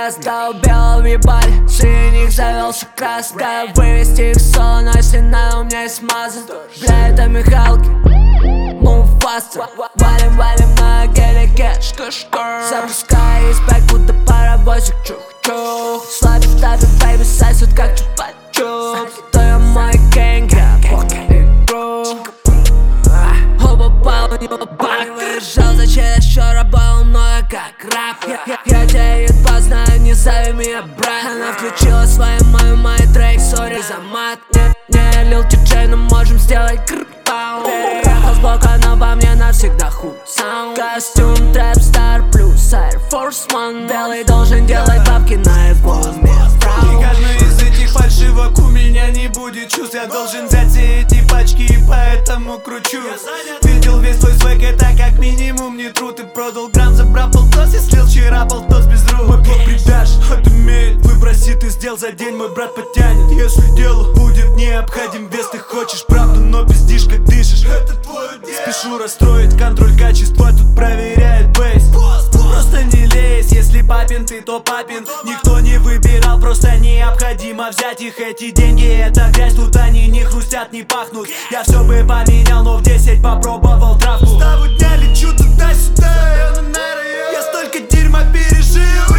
Достал белого ебали, синих завелся краска. Вывести их сон, а если надо, у меня есть маза. Бля, это Михалки, move faster. Валим на гелике, запуская из бэк, будто паровозик. Чух-чух, слабый в табе, бэйби, сосет как чупа-чупс. Ты мой гэнг, я игру. Оба попал, не попал, не выезжал, зачем еще работал много как раб. Я тебя едва знаю, не зови меня брат. Она включила свою мой трек, сори за мат. Не лил диджей, но можем сделать крпау. Переехал сбоку, но во мне навсегда хуй саунд. Костюм Trap Star плюс Air Force One. Белый должен делать бабки на его И каждый из этих фальшивок у меня не будет чувств. Я должен взять все эти пачки и поэтому кручу. Видел весь твой свек, это как минимум не тру. Ты продал грамм, забрал полтос и слил вчера полтос без рук. Мой блок придашь, отумеет, выброси ты сделал за день, мой брат потянет. Если дело будет необходим вес, ты хочешь правду, но пиздишь как дышишь. Это твое дело. Спешу расстроить, контроль качества тут проверяет бейс. Просто не лезь, если папин ты, то папин. Никто не выбирал, просто необходимо взять их. Эти деньги это грязь, тут они не хрустят, не пахнут. Я все бы поменял, но в 10 попробовал травку. С того дня лечу туда-сюда, я столько дерьма пережил.